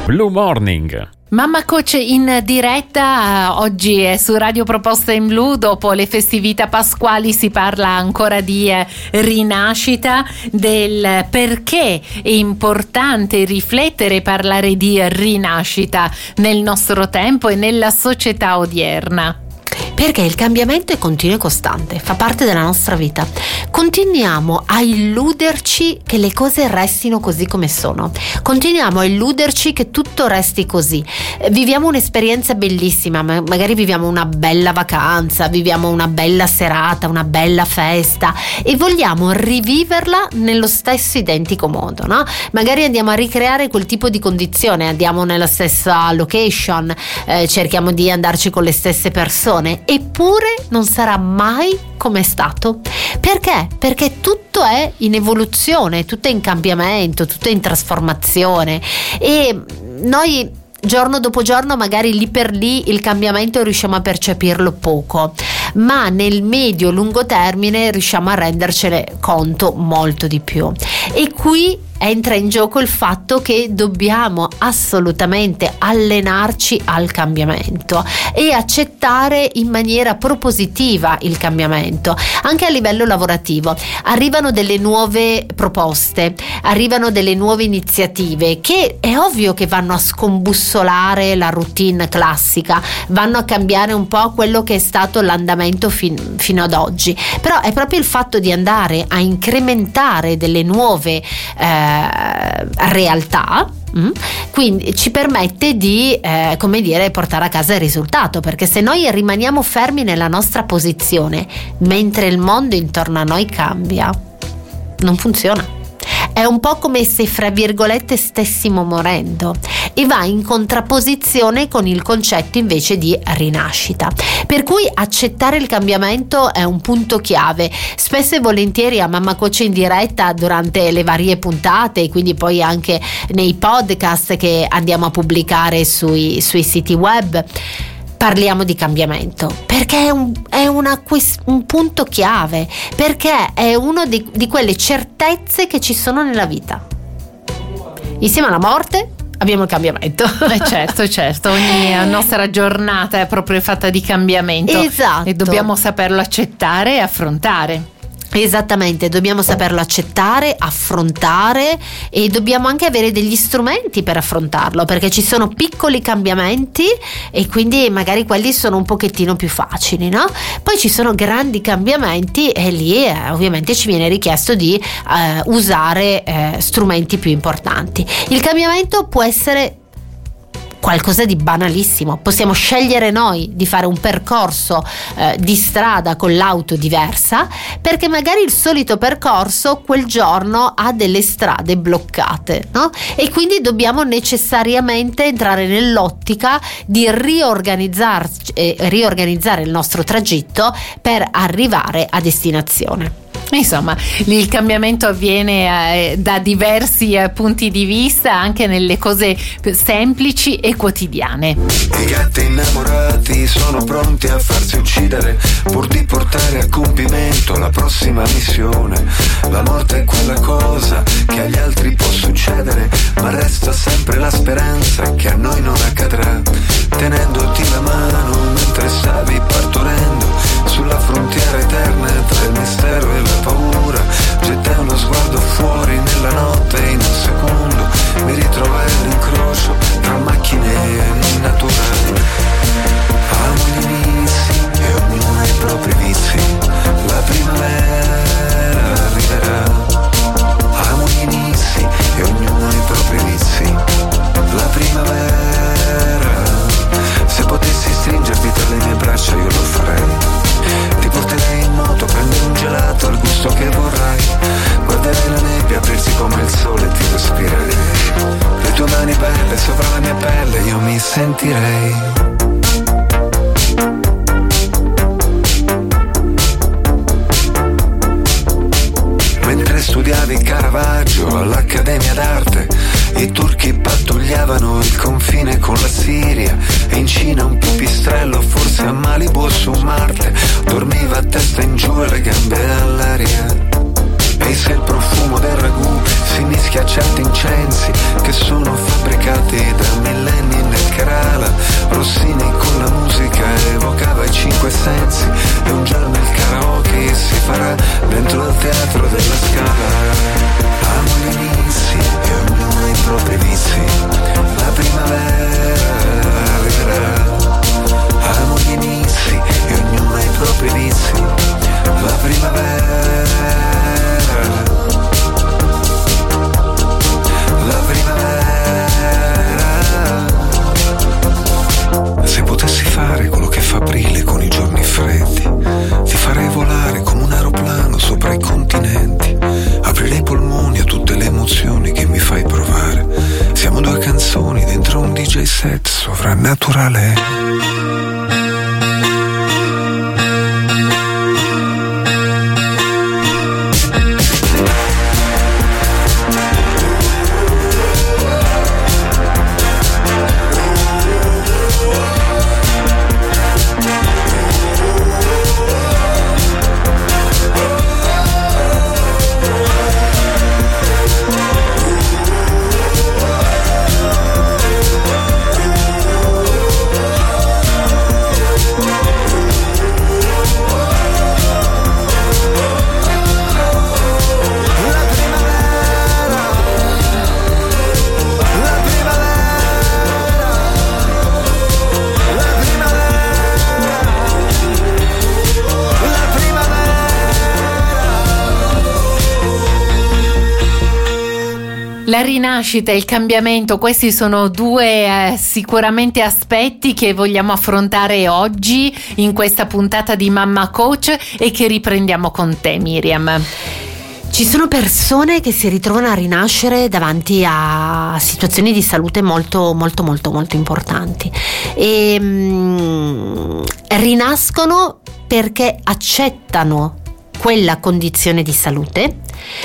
Blue Morning. Mamma Coach in diretta oggi è su Radio Proposta in Blu. Dopo le festività pasquali si parla ancora di rinascita, del perché è importante riflettere e parlare di rinascita nel nostro tempo e nella società odierna. Perché il cambiamento è continuo e costante, fa parte della nostra vita. Continuiamo a illuderci che le cose restino così come sono. Continuiamo a illuderci che tutto resti così. Viviamo un'esperienza bellissima, magari viviamo una bella vacanza, viviamo una bella serata, una bella festa e vogliamo riviverla nello stesso identico modo, no? Magari andiamo a ricreare quel tipo di condizione, andiamo nella stessa location, cerchiamo di andarci con le stesse persone. Eppure non sarà mai come è stato. Perché? Perché tutto è in evoluzione, tutto è in cambiamento, tutto è in trasformazione e noi giorno dopo giorno magari lì per lì il cambiamento riusciamo a percepirlo poco, ma nel medio-lungo termine riusciamo a rendercene conto molto di più. E qui entra in gioco il fatto che dobbiamo assolutamente allenarci al cambiamento e accettare in maniera propositiva il cambiamento, anche a livello lavorativo. Arrivano delle nuove proposte, arrivano delle nuove iniziative che è ovvio che vanno a scombussolare la routine classica, vanno a cambiare un po' quello che è stato l'andamento fino ad oggi, però è proprio il fatto di andare a incrementare delle nuove realtà, quindi ci permette di portare a casa il risultato, perché se noi rimaniamo fermi nella nostra posizione mentre il mondo intorno a noi cambia, non funziona. È un po' come se fra virgolette stessimo morendo e va in contrapposizione con il concetto invece di rinascita. Per cui accettare il cambiamento è un punto chiave. Spesso e volentieri a Mamma Coach in diretta durante le varie puntate e quindi poi anche nei podcast che andiamo a pubblicare sui siti web parliamo di cambiamento, perché è un punto chiave, perché è uno di quelle certezze che ci sono nella vita. Insieme alla morte abbiamo il cambiamento. Certo, ogni nostra giornata è proprio fatta di cambiamento. Esatto. E dobbiamo saperlo accettare e affrontare. Esattamente, dobbiamo saperlo accettare, affrontare e dobbiamo anche avere degli strumenti per affrontarlo, perché ci sono piccoli cambiamenti e quindi magari quelli sono un pochettino più facili, no? Poi ci sono grandi cambiamenti e lì ovviamente ci viene richiesto di usare strumenti più importanti. Il cambiamento può essere qualcosa di banalissimo, possiamo scegliere noi di fare un percorso di strada con l'auto diversa, perché magari il solito percorso quel giorno ha delle strade bloccate, no? E quindi dobbiamo necessariamente entrare nell'ottica di riorganizzare il nostro tragitto per arrivare a destinazione. Insomma, il cambiamento avviene da diversi punti di vista, anche nelle cose semplici e quotidiane. I gatti innamorati sono pronti a farsi uccidere pur di portare a compimento la prossima missione. La morte è quella cosa che agli altri può succedere, ma resta sempre la speranza che a noi non accadrà. Tenendoti la mano mentre stavi partorendo sulla frontiera eterna tra il mistero e la paura, gettai uno sguardo fuori nella notte e in un secondo mi ritrovai all'incrocio tra macchine e natura. Amo gli inizi e ognuno ha i propri vizi, la primavera arriverà. Amo gli inizi e ognuno ha i propri vizi, la primavera. Se potessi stringerti tra le mie braccia io lo farei. Ti porterei in moto, prendere un gelato al gusto che vorrai. Guarderei la nebbia aprirsi come il sole e ti respirerei. Le tue mani belle sopra la mia pelle io mi sentirei. Mentre studiavi Caravaggio all'Accademia d'Arte, i turchi pattugliavano il confine con la Siria e in Cina un pipistrello, forse a Malibu o su Marte, dormiva a testa in giù e le gambe all'aria. E se il profumo del ragù si mischia a certi incensi che sono fabbricati da DJ set sovrannaturale. La rinascita e il cambiamento, questi sono due sicuramente aspetti che vogliamo affrontare oggi in questa puntata di Mamma Coach e che riprendiamo con te, Miriam. Ci sono persone che si ritrovano a rinascere davanti a situazioni di salute molto molto molto molto importanti e rinascono perché accettano quella condizione di salute,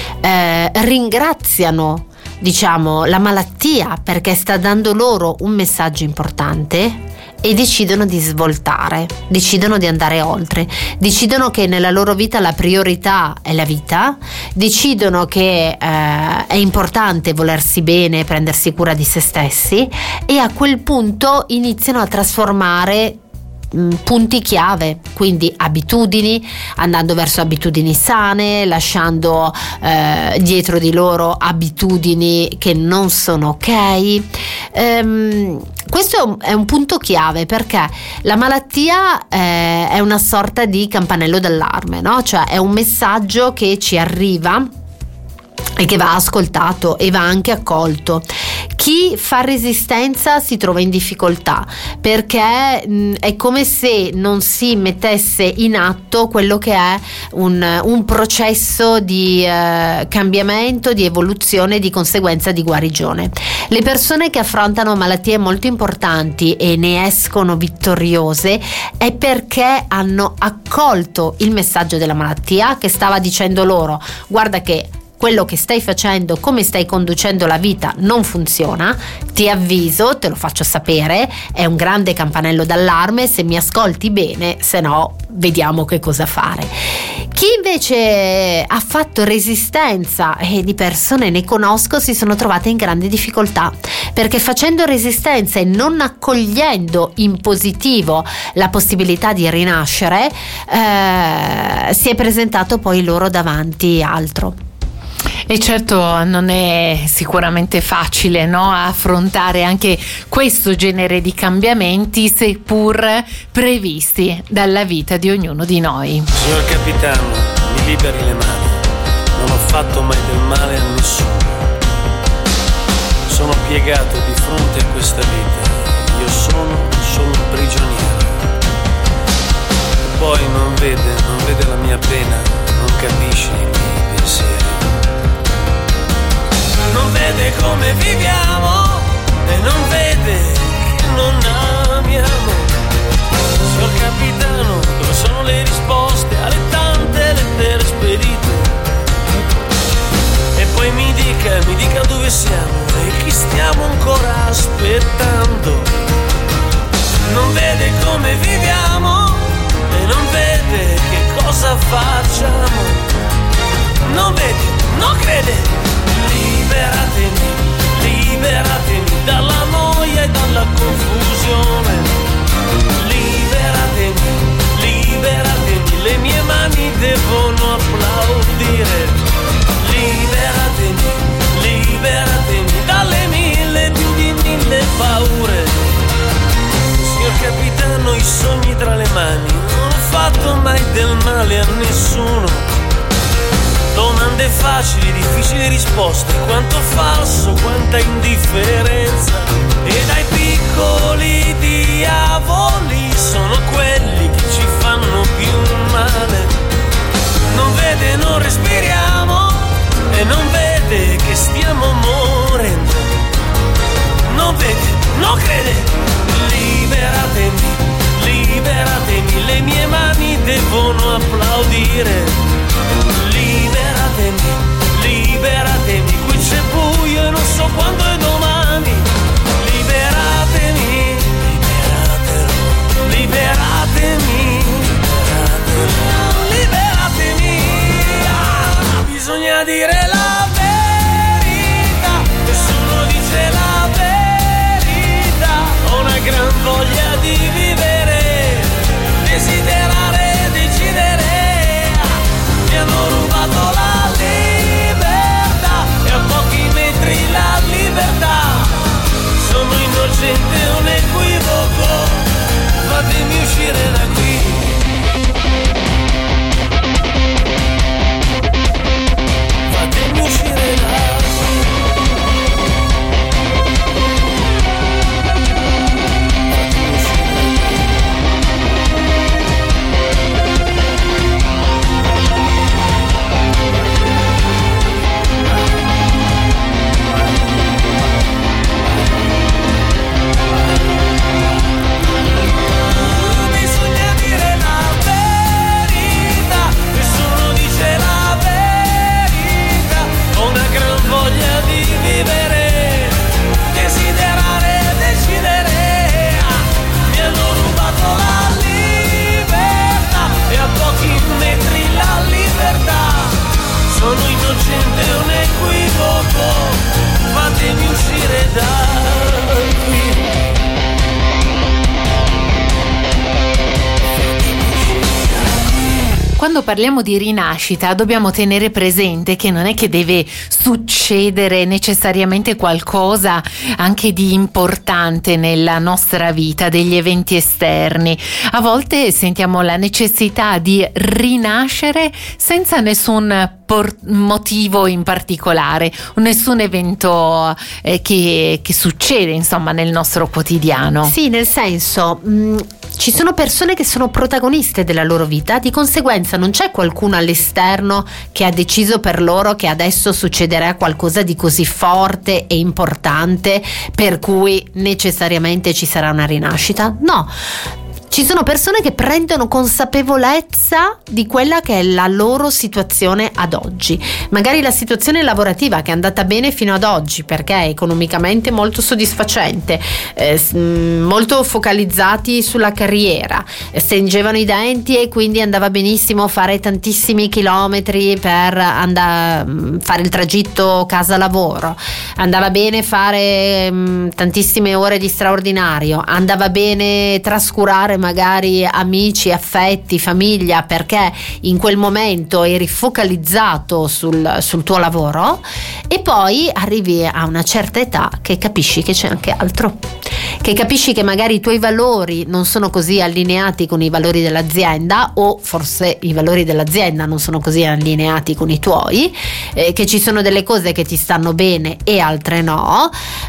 ringraziano la malattia perché sta dando loro un messaggio importante e decidono di svoltare, decidono di andare oltre, decidono che nella loro vita la priorità è la vita, decidono che è importante volersi bene, prendersi cura di se stessi e a quel punto iniziano a trasformare punti chiave, quindi abitudini, andando verso abitudini sane, lasciando dietro di loro abitudini che non sono ok. Questo è un punto chiave perché la malattia è una sorta di campanello d'allarme, no? Cioè è un messaggio che ci arriva e che va ascoltato e va anche accolto. Chi fa resistenza si trova in difficoltà perché è come se non si mettesse in atto quello che è un processo di cambiamento, di evoluzione e di conseguenza di guarigione. Le persone che affrontano malattie molto importanti e ne escono vittoriose è perché hanno accolto il messaggio della malattia che stava dicendo loro: guarda che quello che stai facendo, come stai conducendo la vita non funziona, ti avviso, te lo faccio sapere, è un grande campanello d'allarme, se mi ascolti bene, se no vediamo che cosa fare. Chi invece ha fatto resistenza, e di persone ne conosco, si sono trovate in grande difficoltà perché facendo resistenza e non accogliendo in positivo la possibilità di rinascere, si è presentato poi loro davanti altro. E certo non è sicuramente facile, no? Affrontare anche questo genere di cambiamenti, seppur previsti dalla vita di ognuno di noi. Signor capitano, mi liberi le mani, non ho fatto mai del male a nessuno. Sono piegato di fronte a questa vita, io sono solo un prigioniero. Poi non vede la mia pena, non capisce i miei pensieri. Non vede come viviamo e non vede che non amiamo. Signor capitano, dove sono le risposte alle tante lettere spedite? E poi mi dica dove siamo e chi stiamo ancora aspettando. Non vede come viviamo e non vede che cosa facciamo. Non vede, non crede. Liberatemi dalla noia e dalla confusione. Liberatemi, le mie mani devono applaudire. Liberatemi dalle mille paure. Signor capitano, i sogni tra le mani, non ho fatto mai del male a nessuno. Domande facili, difficili risposte, quanto falso, quanta indifferenza. E dai piccoli diavoli sono quelli che ci fanno più male. Non vede, non respiriamo e non vede che stiamo morendo. Non vede, non crede. bisogna dire la verità, nessuno dice la verità. Ho una gran voglia di vivere, desiderare, decidere. Mi hanno rubato la libertà e a pochi metri la libertà. Sono innocente, un equivoco, fatemi uscire da qui. Fatemi uscire da qui. Sono innocente, un equivoco, fatemi uscire da qui. Quando parliamo di rinascita dobbiamo tenere presente che non è che deve succedere necessariamente qualcosa anche di importante nella nostra vita, degli eventi esterni. A volte sentiamo la necessità di rinascere senza nessun motivo in particolare, nessun evento che succede insomma nel nostro quotidiano. Sì, nel senso ci sono persone che sono protagoniste della loro vita, di conseguenza non c'è qualcuno all'esterno che ha deciso per loro che adesso succederà qualcosa di così forte e importante per cui necessariamente ci sarà una rinascita. No. Ci sono persone che prendono consapevolezza di quella che è la loro situazione ad oggi, magari la situazione lavorativa che è andata bene fino ad oggi perché è economicamente molto soddisfacente, molto focalizzati sulla carriera, stringevano i denti e quindi andava benissimo fare tantissimi chilometri per fare il tragitto casa-lavoro, andava bene fare tantissime ore di straordinario, andava bene trascurare magari amici, affetti, famiglia perché in quel momento eri focalizzato sul tuo lavoro e poi arrivi a una certa età che capisci che c'è anche altro, che capisci che magari i tuoi valori non sono così allineati con i valori dell'azienda o forse i valori dell'azienda non sono così allineati con i tuoi, che ci sono delle cose che ti stanno bene e altre no.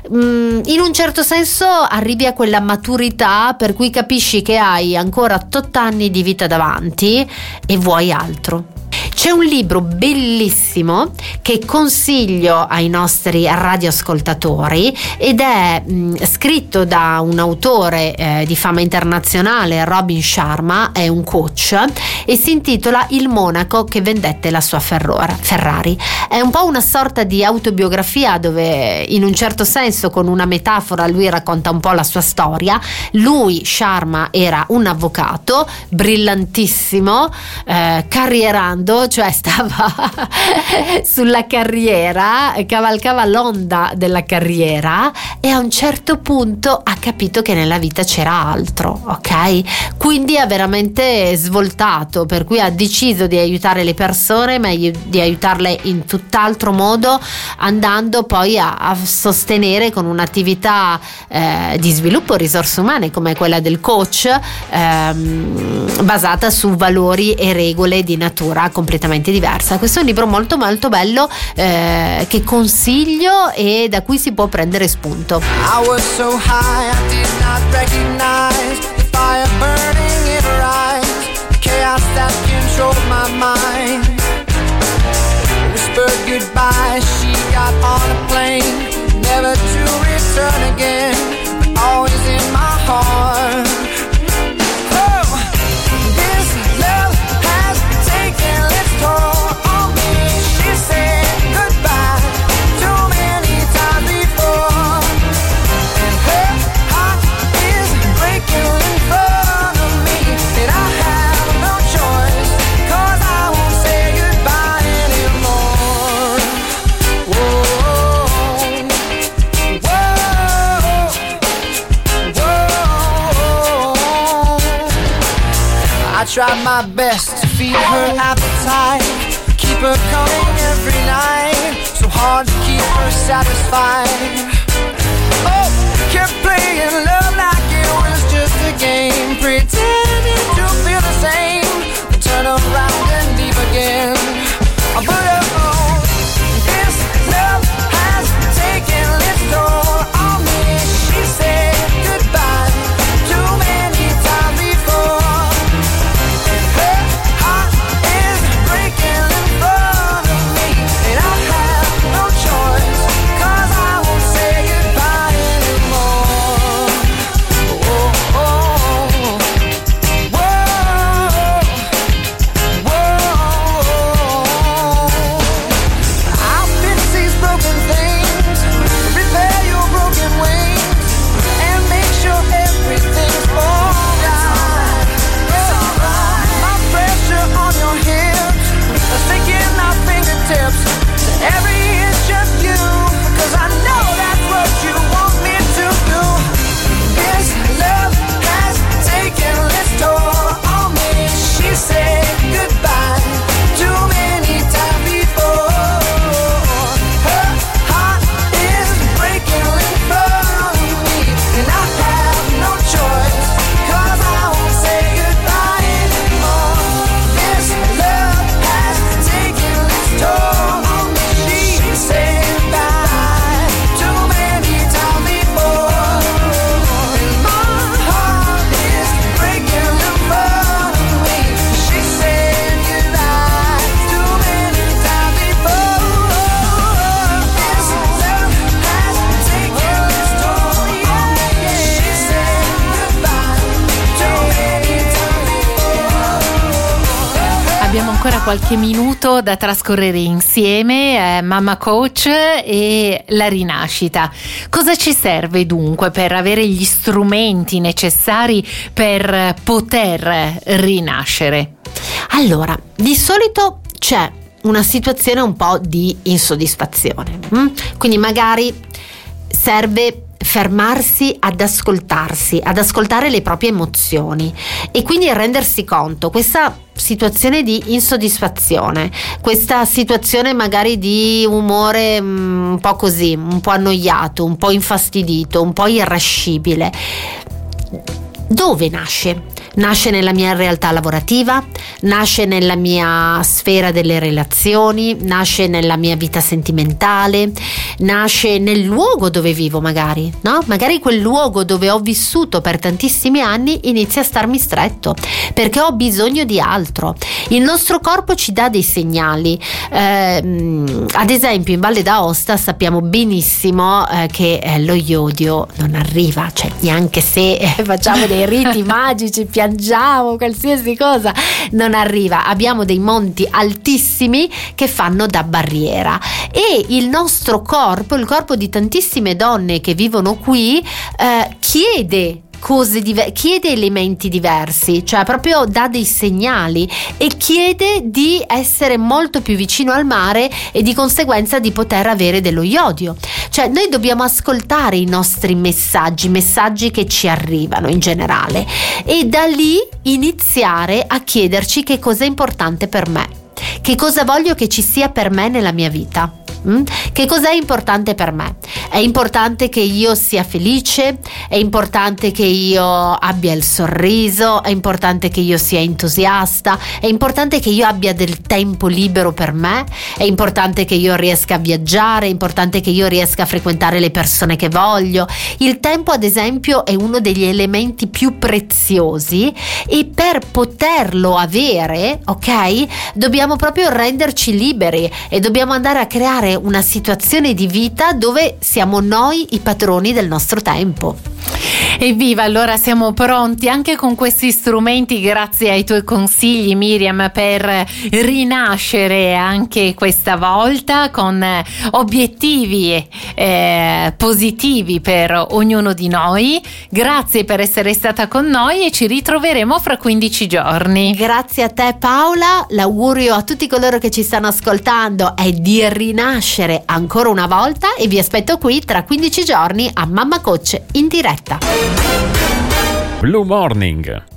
In un certo senso arrivi a quella maturità per cui capisci che hai ancora 8 anni di vita davanti e vuoi altro. C'è un libro bellissimo che consiglio ai nostri radioascoltatori ed è scritto da un autore di fama internazionale, Robin Sharma, è un coach e si intitola Il monaco che vendette la sua Ferrari. È un po' una sorta di autobiografia dove in un certo senso con una metafora lui racconta un po' la sua storia. Lui, Sharma, era un avvocato brillantissimo, carrierando, cioè stava sulla carriera, cavalcava l'onda della carriera e a un certo punto ha capito che nella vita c'era altro, ok? Quindi ha veramente svoltato, per cui ha deciso di aiutare le persone, ma di aiutarle in tutt'altro modo, andando poi a sostenere con un'attività di sviluppo risorse umane come quella del coach, basata su valori e regole di natura completamente diversa. Questo è un libro molto molto bello che consiglio e da cui si può prendere spunto. I was so high I did not recognize the fire burning in her eyes, the chaos that controlled my mind. Whispered goodbye, she got on a plane, never to return again, but always in my heart. Say I tried my best to feed her appetite, keep her coming every night, so hard to keep her satisfied. Oh, kept playing love like it was just a game, pretending to feel the same, turn around and leave again. But oh, this love has taken its toll on me. She said goodbye too many times before, and her heart is breaking in front of me, and I have no choice, 'cause I won't say goodbye anymore. Oh, oh, oh. Whoa, whoa. I'll fix these broken things, repair your broken wings, and make sure everything's alright. It's alright. My pressure on your hips, sticking my fingertips to every inch of you, 'cause I know that's what you want me to do. This love has taken its toll on me. She said goodbye too many times before. Her heart is breaking in front of me, and I have no choice, 'cause I won't say goodbye anymore. This love has taken its toll on me. She said goodbye too many times before, and my heart is breaking in front of me. She said goodbye too many times before. This love has taken its toll on me. She said goodbye too many times before. Abbiamo ancora qualche minuto da trascorrere insieme, Mamma Coach e la rinascita. Cosa ci serve dunque per avere gli strumenti necessari per poter rinascere? Allora, di solito c'è una situazione un po' di insoddisfazione, quindi magari serve fermarsi ad ascoltare le proprie emozioni e quindi rendersi conto questa situazione di insoddisfazione, questa situazione magari di umore un po' così, un po' annoiato, un po' infastidito, un po' irascibile. Dove nasce? Nasce nella mia realtà lavorativa, nasce nella mia sfera delle relazioni, nasce nella mia vita sentimentale, nasce nel luogo dove vivo magari, no? Magari quel luogo dove ho vissuto per tantissimi anni inizia a starmi stretto perché ho bisogno di altro. Il nostro corpo ci dà dei segnali, ad esempio in Valle d'Aosta sappiamo benissimo che lo iodio non arriva, cioè neanche se facciamo dei riti magici, piangiamo, qualsiasi cosa, non arriva. Abbiamo dei monti altissimi che fanno da barriera e il nostro corpo, il corpo di tantissime donne che vivono qui, chiede elementi diversi, cioè proprio dà dei segnali e chiede di essere molto più vicino al mare e di conseguenza di poter avere dello iodio. Cioè noi dobbiamo ascoltare i nostri messaggi che ci arrivano in generale e da lì iniziare a chiederci che cosa è importante per me, che cosa voglio che ci sia per me nella mia vita. Che cos'è importante per me? È importante che io sia felice, è importante che io abbia il sorriso, è importante che io sia entusiasta, è importante che io abbia del tempo libero per me, è importante che io riesca a viaggiare, è importante che io riesca a frequentare le persone che voglio. Il tempo, ad esempio, è uno degli elementi più preziosi e per poterlo avere, ok, dobbiamo proprio renderci liberi e dobbiamo andare a creare una situazione di vita dove siamo noi i padroni del nostro tempo. Evviva, allora siamo pronti anche con questi strumenti, grazie ai tuoi consigli Miriam, per rinascere anche questa volta con obiettivi positivi per ognuno di noi. Grazie per essere stata con noi e ci ritroveremo fra 15 giorni. Grazie a te Paola, l'augurio a tutti coloro che ci stanno ascoltando è di rinascere ancora una volta e vi aspetto qui tra 15 giorni a Mamma Coach in diretta. Blue Morning